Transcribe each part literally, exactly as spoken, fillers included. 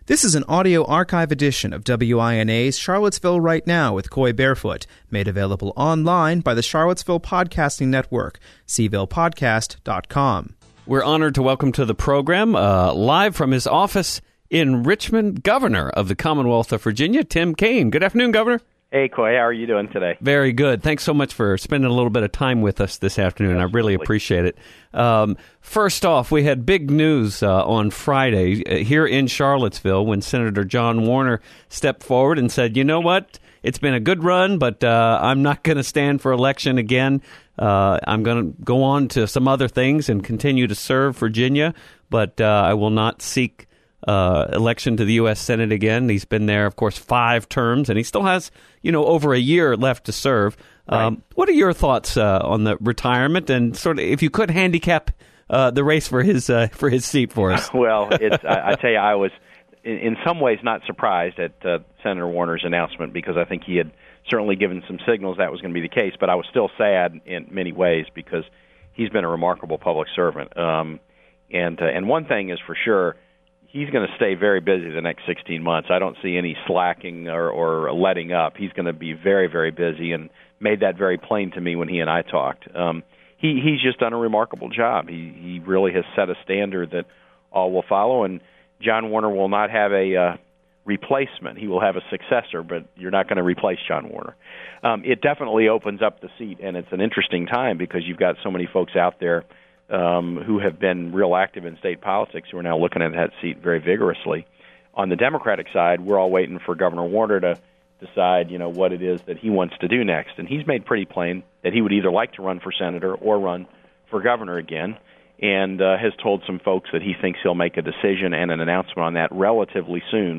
This is an audio archive edition of W I N A's Charlottesville Right Now with Coy Barefoot, made available online by the Charlottesville Podcasting Network, c ville podcast dot com. We're honored to welcome to the program, uh, live from his office in Richmond, Governor of the Commonwealth of Virginia, Tim Kaine. Good afternoon, Governor. Hey, Coy. How are you doing today? Very good. Thanks so much for spending a little bit of time with us this afternoon. Absolutely. I really appreciate it. Um, first off, we had big news uh, on Friday uh, here in Charlottesville when Senator John Warner stepped forward and said, you know what, it's been a good run, but uh, I'm not going to stand for election again. Uh, I'm going to go on to some other things and continue to serve Virginia, but uh, I will not seek Uh, election to the U S Senate again. He's been there, of course, five terms, and he still has, you know, over a year left to serve. Um, right. What are your thoughts uh, on the retirement, and sort of, if you could handicap uh, the race for his uh, for his seat for us? Well, it's, I, I tell you, I was in, in some ways not surprised at uh, Senator Warner's announcement, because I think he had certainly given some signals that was going to be the case. But I was still sad in many ways because he's been a remarkable public servant. Um, and uh, and one thing is for sure. He's going to stay very busy the next sixteen months. I don't see any slacking or, or letting up. He's going to be very, very busy, and made that very plain to me when he and I talked. Um, he, he's just done a remarkable job. He, he really has set a standard that all will follow, and John Warner will not have a uh, replacement. He will have a successor, but you're not going to replace John Warner. Um, it definitely opens up the seat, and it's an interesting time because you've got so many folks out there Um, who have been real active in state politics, who are now looking at that seat very vigorously. On the Democratic side, we're all waiting for Governor Warner to decide, you know, what it is that he wants to do next. And he's made pretty plain that he would either like to run for senator or run for governor again, and uh, has told some folks that he thinks he'll make a decision and an announcement on that relatively soon.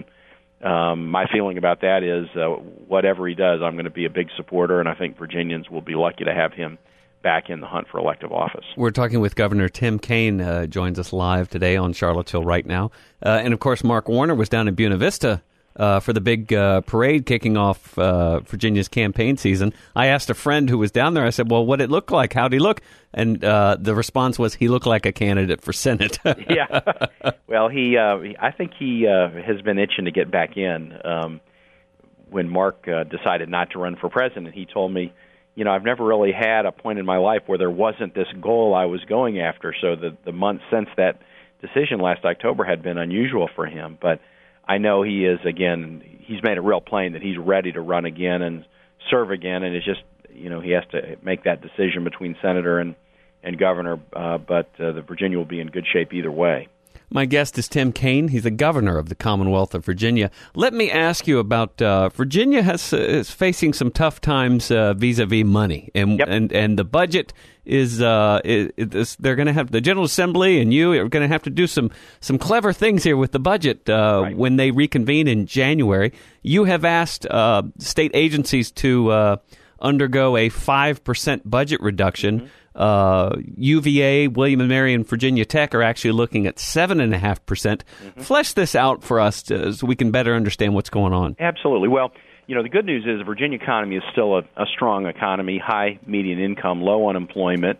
Um, my feeling about that is uh, whatever he does, I'm going to be a big supporter, and I think Virginians will be lucky to have him back in the hunt for elective office. We're talking with Governor Tim Kaine, uh, joins us live today on Charlottesville Right Now. Uh, and, of course, Mark Warner was down in Buena Vista uh, for the big uh, parade kicking off uh, Virginia's campaign season. I asked a friend who was down there, I said, well, what did it look like? How'd he look? And uh, the response was he looked like a candidate for Senate. Yeah. Well, he, uh, I think he uh, has been itching to get back in. Um, when Mark uh, decided not to run for president, he told me, you know, I've never really had a point in my life where there wasn't this goal I was going after. So the the months since that decision last October had been unusual for him. But I know he is, again, he's made it real plain that he's ready to run again and serve again. And it's just, you know, he has to make that decision between senator and, and governor. Uh, but uh, the Virginia will be in good shape either way. My guest is Tim Kaine. He's the governor of the Commonwealth of Virginia. Let me ask you about uh, Virginia has uh, is facing some tough times uh, vis-a-vis money, and yep. and and the budget is uh is, is they're going to have the General Assembly and you are going to have to do some some clever things here with the budget uh, right. when they reconvene in January. You have asked uh, state agencies to uh, undergo a five percent budget reduction. Mm-hmm. Uh, U V A, William and Mary, and Virginia Tech are actually looking at seven point five percent. Mm-hmm. Flesh this out for us to, so we can better understand what's going on. Absolutely. Well, you know, the good news is the Virginia economy is still a, a strong economy, high median income, low unemployment.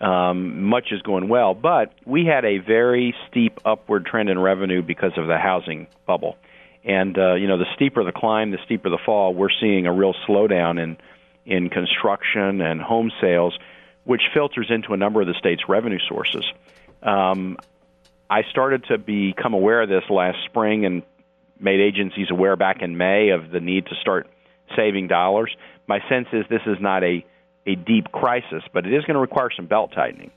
Um, much is going well, but we had a very steep upward trend in revenue because of the housing bubble. And, uh, you know, the steeper the climb, the steeper the fall, we're seeing a real slowdown in, in construction and home sales, which filters into a number of the state's revenue sources. Um, I started to become aware of this last spring and made agencies aware back in May of the need to start saving dollars. My sense is this is not a, a deep crisis, but it is going to require some belt-tightening.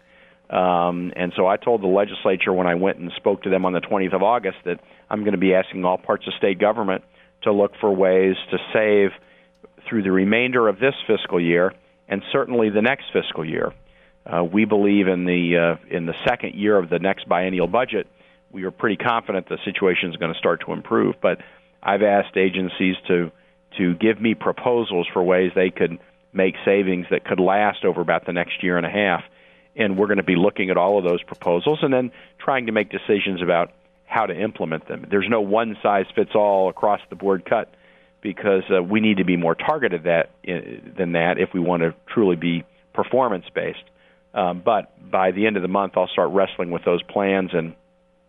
Um, and so I told the legislature when I went and spoke to them on the twentieth of August that I'm going to be asking all parts of state government to look for ways to save through the remainder of this fiscal year and certainly the next fiscal year. Uh, we believe in the uh, in the second year of the next biennial budget, we are pretty confident the situation is going to start to improve. But I've asked agencies to to give me proposals for ways they could make savings that could last over about the next year and a half. And we're going to be looking at all of those proposals and then trying to make decisions about how to implement them. There's no one-size-fits-all across-the-board cut because uh, we need to be more targeted that, uh, than that if we want to truly be performance-based. Um, but by the end of the month, I'll start wrestling with those plans and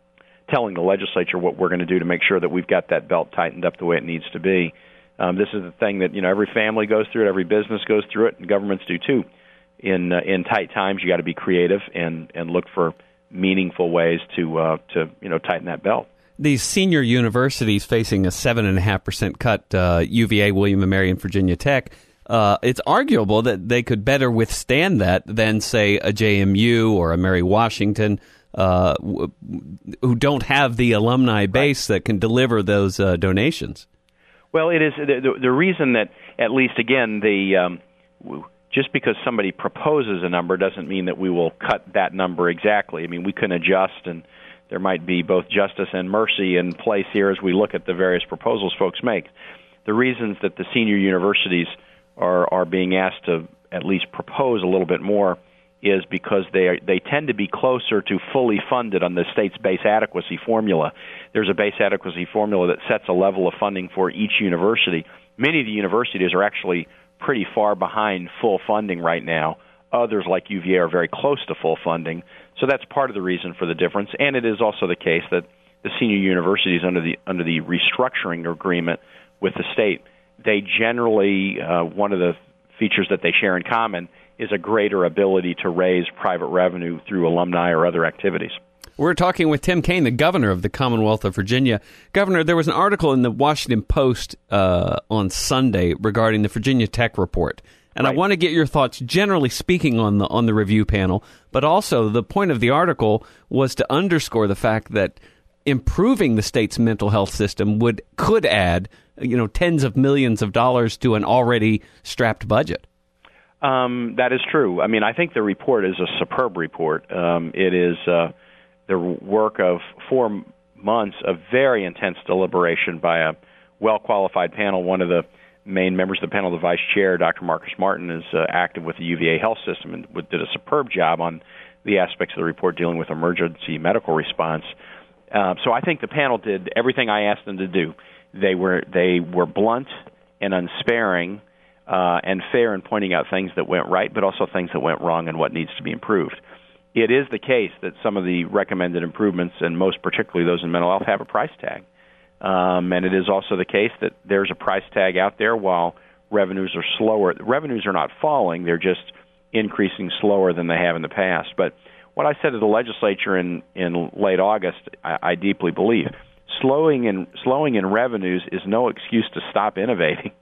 telling the legislature what we're going to do to make sure that we've got that belt tightened up the way it needs to be. Um, this is the thing that, you know, every family goes through it, every business goes through it, and governments do too. In uh, in tight times, you got to be creative and, and look for meaningful ways to uh, to you know tighten that belt. These senior universities facing a seven and a half percent cut, uh, U V A, William and Mary, and Virginia Tech. Uh, it's arguable that they could better withstand that than, say, a J M U or a Mary Washington, uh, w- who don't have the alumni base right. that can deliver those uh, donations. Well, it is the, the, the reason that, at least again, the um, just because somebody proposes a number doesn't mean that we will cut that number exactly. I mean, we can adjust, and there might be both justice and mercy in place here as we look at the various proposals folks make. The reasons that the senior universities are are being asked to at least propose a little bit more is because they are, they tend to be closer to fully funded on the state's base adequacy formula. There's a base adequacy formula that sets a level of funding for each university. Many of the universities are actually pretty far behind full funding right now. Others, like U V A, are very close to full funding. So that's part of the reason for the difference. And it is also the case that the senior universities, under the under the restructuring agreement with the state, they generally, uh, one of the features that they share in common is a greater ability to raise private revenue through alumni or other activities. We're talking with Tim Kaine, the governor of the Commonwealth of Virginia. Governor, there was an article in the Washington Post uh, on Sunday regarding the Virginia Tech report. And right. I want to get your thoughts, generally speaking, on the on the review panel, but also the point of the article was to underscore the fact that improving the state's mental health system would could add, you know, tens of millions of dollars to an already strapped budget. Um, that is true. I mean, I think the report is a superb report. Um, it is uh, the work of four months of very intense deliberation by a well-qualified panel. One of the main members of the panel, the vice chair, Doctor Marcus Martin, is uh, active with the U V A health system and did a superb job on the aspects of the report dealing with emergency medical response. Uh, so I think the panel did everything I asked them to do. They were they were blunt and unsparing uh, and fair in pointing out things that went right, but also things that went wrong and what needs to be improved. It is the case that some of the recommended improvements, and most particularly those in mental health, have a price tag. Um, and it is also the case that there's a price tag out there while revenues are slower. Revenues are not falling, they're just increasing slower than they have in the past. But what I said to the legislature in, in late August, I, I deeply believe. Slowing in, slowing in revenues is no excuse to stop innovating.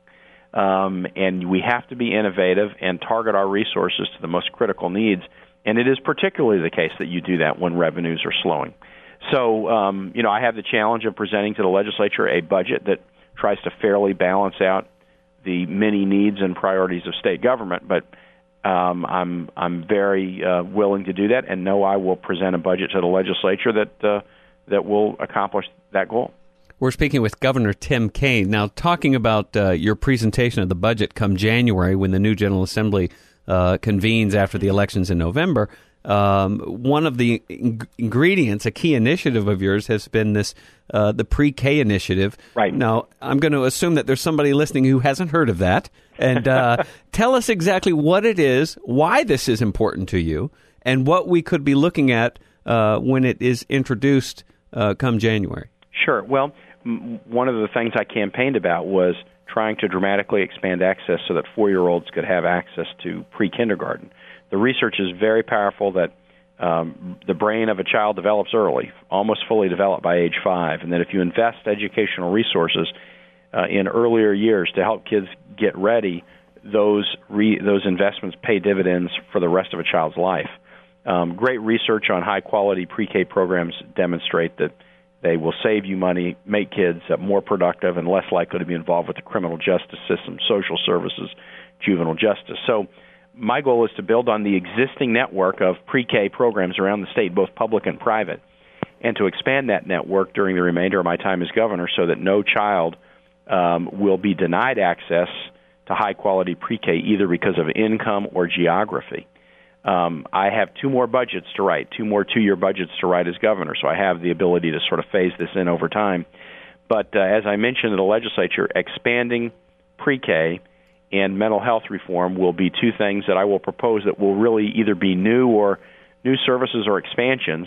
Um, and we have to be innovative and target our resources to the most critical needs. And it is particularly the case that you do that when revenues are slowing. So, um, you know, I have the challenge of presenting to the legislature a budget that tries to fairly balance out the many needs and priorities of state government. But um, I'm I'm very uh, willing to do that, and know I will present a budget to the legislature that uh, that will accomplish that goal. We're speaking with Governor Tim Kaine. Now, talking about uh, your presentation of the budget come January when the new General Assembly uh, convenes after the elections in November, um, one of the in- ingredients, a key initiative of yours, has been this uh, the pre-K initiative. Right. Now, I'm going to assume that there's somebody listening who hasn't heard of that. And uh, tell us exactly what it is, why this is important to you, and what we could be looking at uh, when it is introduced uh, come January. Sure. Well, m- one of the things I campaigned about was trying to dramatically expand access so that four-year-olds could have access to pre-kindergarten. The research is very powerful that um, the brain of a child develops early, almost fully developed by age five, and that if you invest educational resources uh, in earlier years to help kids get ready, those re- those investments pay dividends for the rest of a child's life. Um, great research on high-quality pre-K programs demonstrate that they will save you money, make kids uh, more productive and less likely to be involved with the criminal justice system, social services, juvenile justice. So my goal is to build on the existing network of pre-K programs around the state, both public and private, and to expand that network during the remainder of my time as governor so that no child um, will be denied access to high-quality pre-K either because of income or geography. Um, I have two more budgets to write, two more two-year budgets to write as governor, so I have the ability to sort of phase this in over time. But uh, as I mentioned in the legislature, expanding pre-K and mental health reform will be two things that I will propose that will really either be new or new services or expansions.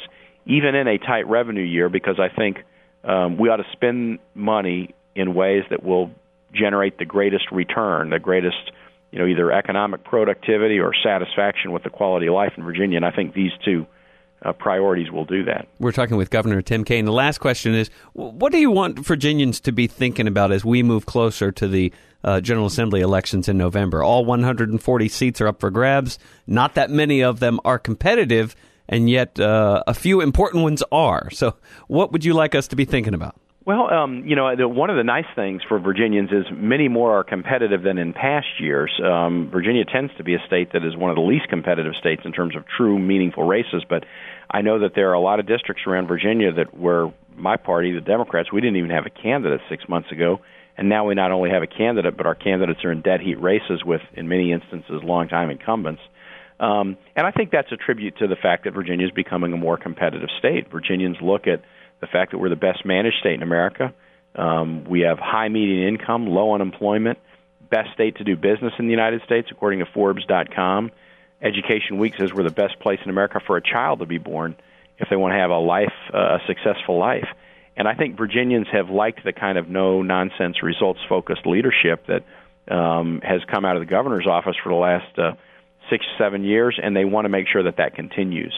even in a tight revenue year, because I think um, we ought to spend money in ways that will generate the greatest return, the greatest, you know, either economic productivity or satisfaction with the quality of life in Virginia. And I think these two uh, priorities will do that. We're talking with Governor Tim Kaine. The last question is, what do you want Virginians to be thinking about as we move closer to the uh, General Assembly elections in November? All one hundred forty seats are up for grabs. Not that many of them are competitive, and yet uh, a few important ones are. So what would you like us to be thinking about? Well, um, you know, the, one of the nice things for Virginians is many more are competitive than in past years. Um, Virginia tends to be a state that is one of the least competitive states in terms of true, meaningful races, but I know that there are a lot of districts around Virginia that where my party, the Democrats, we didn't even have a candidate six months ago, and now we not only have a candidate, but our candidates are in dead heat races with, in many instances, longtime incumbents. Um, and I think that's a tribute to the fact that Virginia is becoming a more competitive state. Virginians look at the fact that we're the best managed state in America. Um, we have high median income, low unemployment, best state to do business in the United States, according to Forbes dot com. Education Week says we're the best place in America for a child to be born if they want to have a life, uh, a successful life. And I think Virginians have liked the kind of no-nonsense, results-focused leadership that um, has come out of the governor's office for the last uh, six, seven years, and they want to make sure that that continues.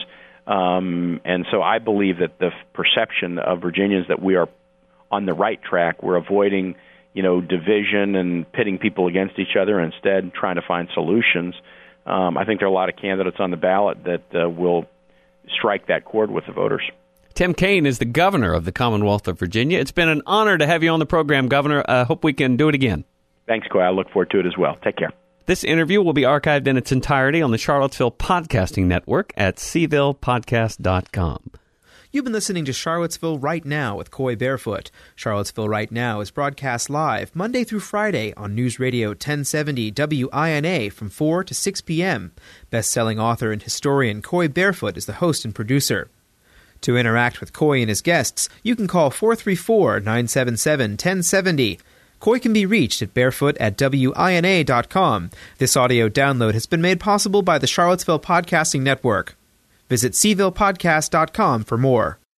Um, and so I believe that the perception of Virginians that we are on the right track, we're avoiding, you know, division and pitting people against each other, instead trying to find solutions. Um, I think there are a lot of candidates on the ballot that uh, will strike that chord with the voters. Tim Kaine is the governor of the Commonwealth of Virginia. It's been an honor to have you on the program, Governor. I uh, hope we can do it again. Thanks, Coy. I look forward to it as well. Take care. This interview will be archived in its entirety on the Charlottesville Podcasting Network at c ville podcast dot com. You've been listening to Charlottesville Right Now with Coy Barefoot. Charlottesville Right Now is broadcast live Monday through Friday on News Radio ten seventy W I N A from four to six p.m. Best-selling author and historian Coy Barefoot is the host and producer. To interact with Coy and his guests, you can call four three four, nine seven seven, one zero seven zero. Coy can be reached at barefoot at W I N A dot com. This audio download has been made possible by the Charlottesville Podcasting Network. Visit c ville podcast dot com for more.